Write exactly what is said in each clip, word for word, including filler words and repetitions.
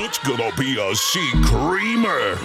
It's gonna be a sea creamer.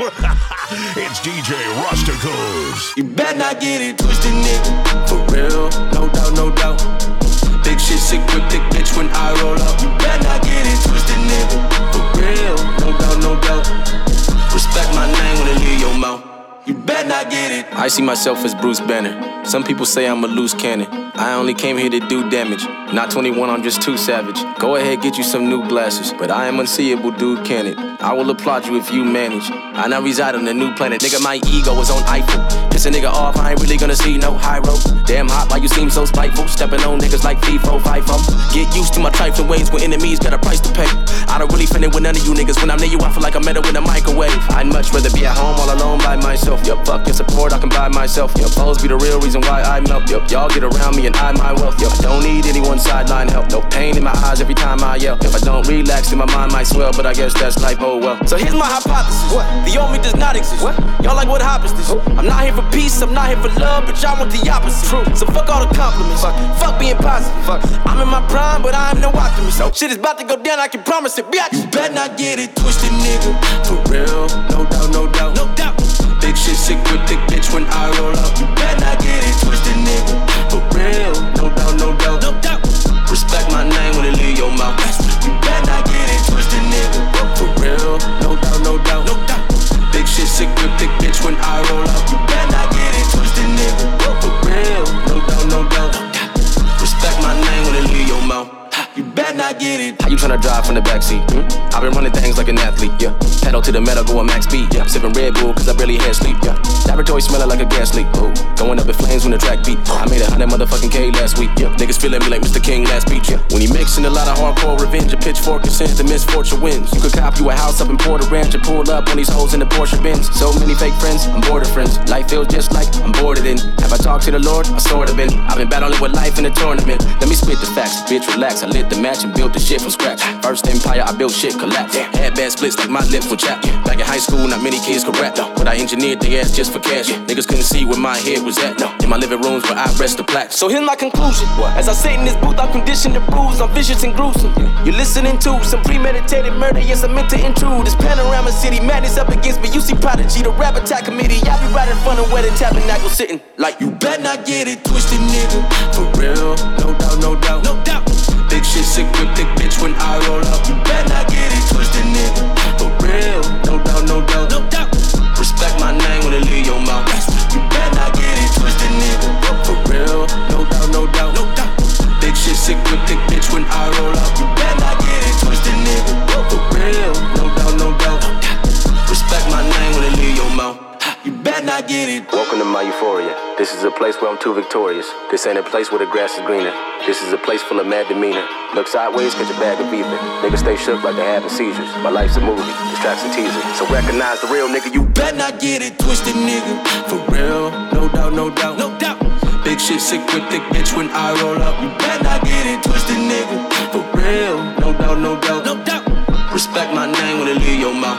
It's D J Rusticals. You better not get it twisted, nigga. For real, no doubt, no doubt. Big shit sick with thick bitch when I roll up. You better not get it twisted, nigga. For real, no doubt, no doubt. Respect my name when it leave your mouth. You better not get it. I see myself as Bruce Banner. Some people say I'm a loose cannon. I only came here to do damage. Not twenty-one, I'm just too savage. Go ahead, get you some new glasses. But I am unseeable, dude, can it? I will applaud you if you manage. I now reside on a new planet. Nigga, my ego is on Eiffel. Piss a nigga off, I ain't really gonna see no high road. Damn hot, why you seem so spiteful? Stepping on niggas like FIFO, FIFO. Get used to my trifling ways when enemies got a price to pay. I don't really fit in with none of you niggas. When I'm near you, I feel like I'm metal in a microwave. I'd much rather be at home all alone by myself. Yup, fuck your support, I can buy myself. Yup, foes be the real reason why I melt. Yup, y'all get around me and I my wealth. Yup, I don't need anyone's sideline help. No pain in my eyes every time I yell. If I don't relax, then my mind might swell. But I guess that's life, oh well. So here's my hypothesis. What? The old me does not exist. What? Y'all like what hop is this? Oh. I'm not here for peace, I'm not here for love, but y'all want the opposite. True. So fuck all the compliments. Fuck, fuck being positive. Fuck. I'm in my prime, but I am no optimist. Nope. Shit is about to go down, I can promise it, bitch. You better not get it twisted, nigga. For real, no doubt, no doubt, no doubt. Big shit sick with thick bitch when I roll up. You better not get it twisted, nigga. For real, no doubt, no doubt, no doubt. Respect my name when it leave your mouth. You better not get it twisted, nigga. For real, no doubt, no doubt, no doubt. Big shit sick with thick bitch when I roll up. You better not get it twisted, nigga. For real, no doubt, no doubt. Respect my name when it leave your mouth. You better not get it. How you tryna drive from the backseat? Hmm? I've been running things like an athlete, yeah. Pedal to the metal, going max speed, yeah. Sipping Red Bull, cause I barely had sleep, yeah. Laboratory smelling like a gas leak, oh. Going up in flames when the track beat. I made a hundred motherfucking K last week, yeah. Niggas feeling me like Mister King last beach, yeah. When he mixing a lot of hardcore revenge, a pitchfork and sends the misfortune wins. You could cop you a house up in Port Ranch and pull up on these hoes in the Porsche Benz. So many fake friends, I'm bored of friends. Life feels just like I'm bored in. Have I talked to the Lord? I sorta been. I've been battling with life in a tournament. Let me spit the facts, bitch, relax. I lit the match and built the shit from scratch. First empire, I built shit collapse. Had bad splits like my lips were chapped. Back in high school, not many kids could rap. But I engineered the ass just for cash. Niggas couldn't see where my head was at. In my living rooms where I rest the plaque. So here's my conclusion. As I sit in this booth, I'm conditioned to bruise. I'm vicious and gruesome. You're listening to some premeditated murder. Yes, I meant to intrude. This panorama city madness up against me. You see Prodigy, the rap attack committee. I be right in front of where the tabernacle sitting. Like you better not get it twisted, nigga. For real, no doubt, no doubt, no doubt. Big shit sick with thick bitch when I roll up. You better not get it twisted, nigga. For real, no doubt, no doubt, no doubt. Respect my name when it leave your mouth. You better not get it twisted, nigga. For real, no doubt, no doubt, no doubt. Big shit sick with thick bitch when I roll up. You better not get it twisted, nigga. For real, no doubt, no doubt. Respect my name when it leave your mouth. You better not get it. Welcome to my euphoria. This is a place where I'm too victorious. This ain't a place where the grass is greener. This is a place full of mad demeanor. Look sideways, catch a bag of ether. Niggas stay shook like they having seizures. My life's a movie, distracts and teaser. So recognize the real nigga. You better not get it twisted, nigga. For real, no doubt, no doubt, no doubt. Big shit sick with thick bitch when I roll up. You better not get it twisted, nigga. For real, no doubt, no doubt, no doubt. Respect my name when it leave your mouth.